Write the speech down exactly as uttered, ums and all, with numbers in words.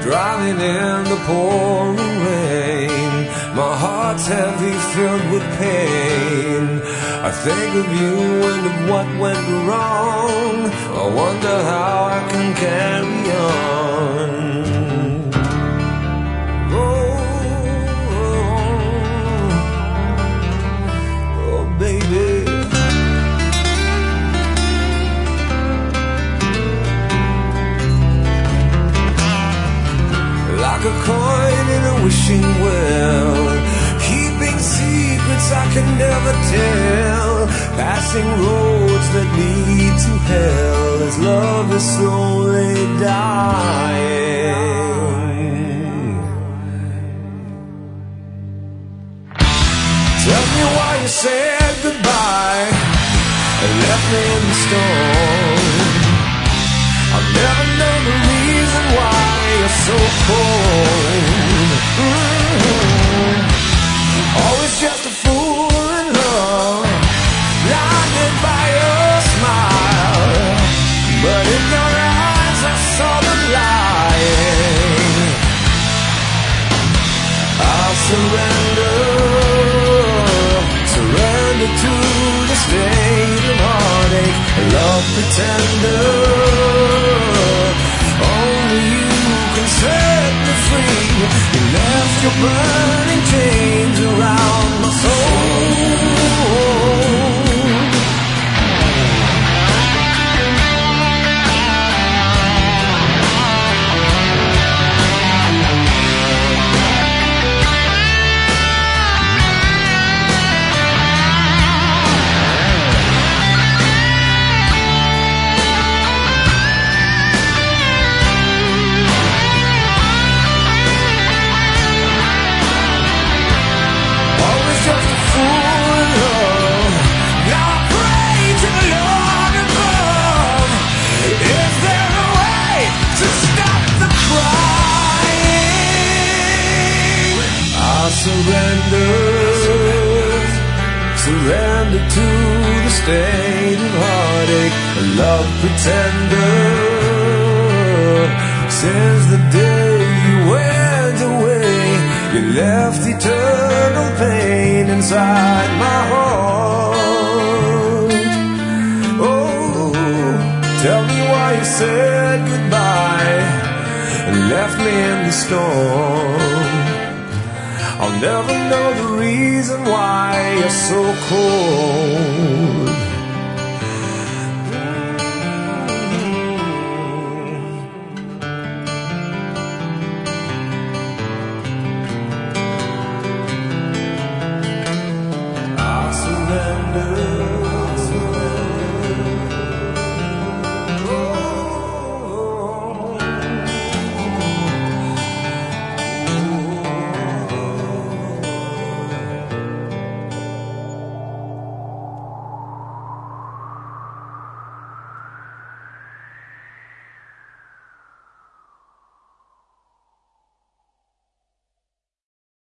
driving in the pouring rain. My heart's heavy, filled with pain. I think of you and of what went wrong. I wonder how I can carry on. Oh, oh, oh baby. Like a coin in a wishing well, keeping secrets I can never tell, passing roads that lead to hell as love is slowly dying. Tell me why you said goodbye and left me in the storm. I'll never know the reason why you're so cold. Mm-hmm. Always just a fool in love, blinded by your smile. But in your eyes I saw them lying. I'll surrender, surrender to the state of heartache, a love pretender. Only you can set me free. You left your burning chains around my soul. Surrender, surrender to the state of heartache, a love pretender. Since the day you went away, you left eternal pain inside my heart. Oh, tell me why you said goodbye and left me in the storm. I'll never know the reason why you're so cold. I surrender.